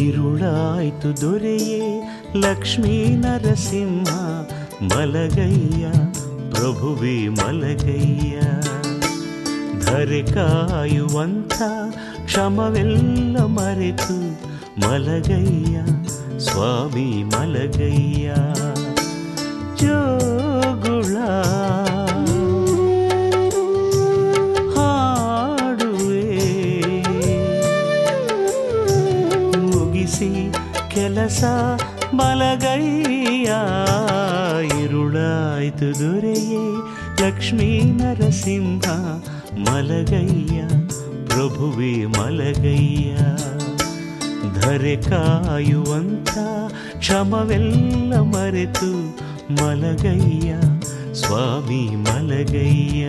ഇരുളാಯ್ತು ದೊರೆಯೇ ಲಕ್ಷ್ಮೀ ನರಸಿಂಹ ಮಲಗಯ್ಯ ಪ್ರಭುವೇ ಮಲಗಯ್ಯ. ಧರೆ ಕಾಯುವಂಥ ಕ್ಷಮವೆಲ್ಲ ಮರೆತು ಮಲಗಯ್ಯ ಸ್ವಾಮಿ ಮಲಗಯ್ಯ. ಜೋಗುಳ ಹಾಡುವೆ ಮುಗಿಸಿ ಕೆಲಸ ಮಲಗಯ್ಯ. ഇരുಳಾಯ್ತು ದೊರೆಯೇ ಲಕ್ಷ್ಮೀ ನರಸಿಂಹ ಮಲಗಯ್ಯ ಪ್ರಭುವೇ ಮಲಗಯ್ಯ. ಧರೆ ಕಾಯುವಂಥ ಕ್ಷಮವೆಲ್ಲ ಮರೆತು ಮಲಗಯ್ಯ ಸ್ವಾಮಿ ಮಲಗಯ್ಯ.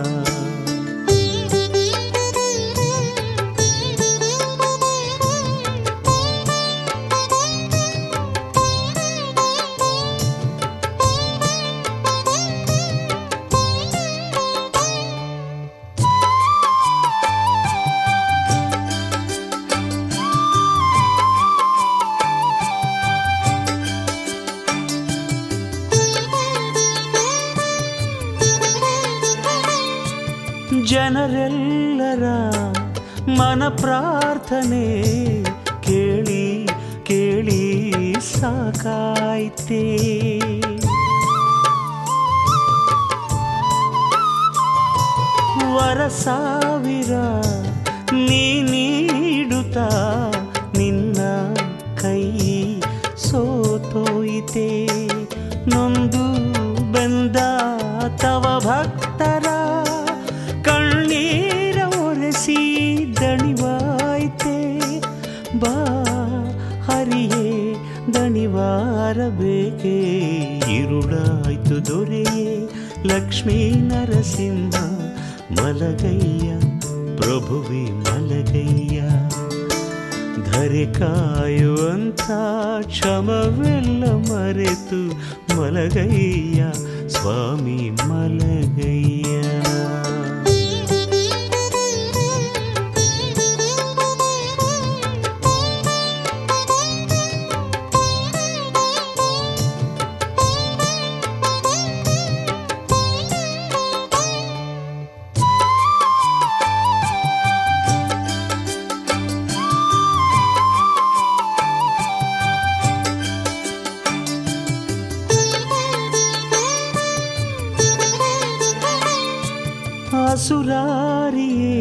ಜನರೆಲ್ಲರ ಮನ ಪ್ರಾರ್ಥನೆ ಕೇಳಿ ಕೇಳಿ ಸಾಕಾಯ್ತೆ. ವರ ಸಾವಿರ ನೀ ನೀಡುತ್ತಾ ನಿನ್ನ ಕೈ ಸೋತೋಯಿತೆ. ನೊಂದು ಬೆಂದ ತವ ಭಕ್ತರ ಕಣ್ಣೀರ ಒರೆಸಿ ದಣಿವಾಯ್ತೆ. ಬಾ ಹರಿಯೇ ದಣಿವಾರಬೇಕೆ. ഇരുಳಾಯ್ತು ದೊರೆಯೇ ಲಕ್ಷ್ಮೀ ನರಸಿಂಹ ಮಲಗಯ್ಯ ಪ್ರಭುವೇ ಮಲಗಯ್ಯ. ಧರೆ ಕಾಯುವಂಥ ಕ್ಷಮವೆಲ್ಲ ಮರೆತು ಮಲಗಯ್ಯ ಸ್ವಾಮಿ ಮಲಗಯ್ಯ. ಸುರಾರಿಯೇ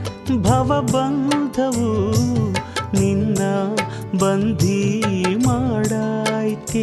ಭವಬಂಧವು ನಿನ್ನ ಬಂಧಿ ಮಾಡಾಯ್ತೆ.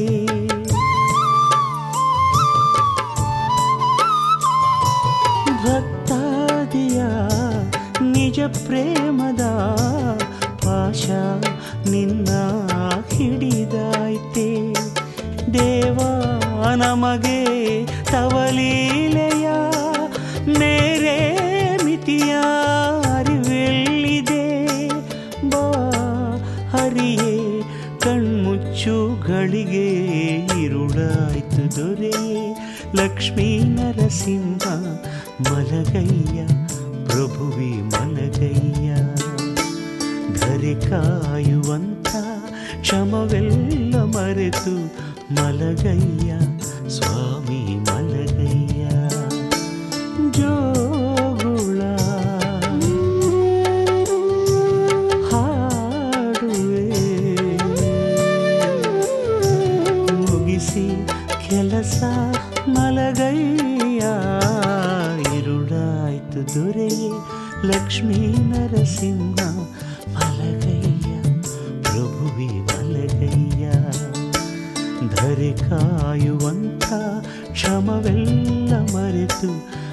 ಭಕ್ತಾದಿಯ ನಿಜ ಪ್ರೇಮದ ಪಾಶ ನಿನ್ನ ಹಿಡಿದಾಯ್ತೆ. ದೇವ ನಮಗೆ ತವಲೀಲೆಯ ಮೇರೆ ಮಿತಿಯ ಅರಿವೆಲ್ಲಿದೆ. ಬಾ ಹರಿಯೇ ಕಣ್ಮುಚ್ಚುಗಳಿಗೆ. ഇരുಳಾಯ್ತು ದೊರೆಯೇ ಲಕ್ಷ್ಮೀ ನರಸಿಂಹ ಮಲಗಯ್ಯ ಪ್ರಭುವೇ ಮಲಗಯ್ಯ. ಧರೆ ಕಾಯುವಂಥ ಕ್ಷಮವೆಲ್ಲ ಮರೆತು ಮಲಗಯ್ಯ ಸ್ವಾಮಿ ಮಲಗಯ್ಯ. ಜೋಗುಳ ಹಾಡುವೆ ಮುಗಿಸಿ ಕೆಲಸ ಮಲಗಯ್ಯ. ഇരുಳಾಯ್ತು ದೊರೆಯೇ ಲಕ್ಷ್ಮೀ ನರಸಿಂಹ ಮಲಗಯ್ಯ ಪ್ರಭುವೇ ಮಲಗಯ್ಯ. ಧರೆ ಕಾಯುವಂಥ ಕ್ಷಮವೆಲ್ಲ ಮರೆತು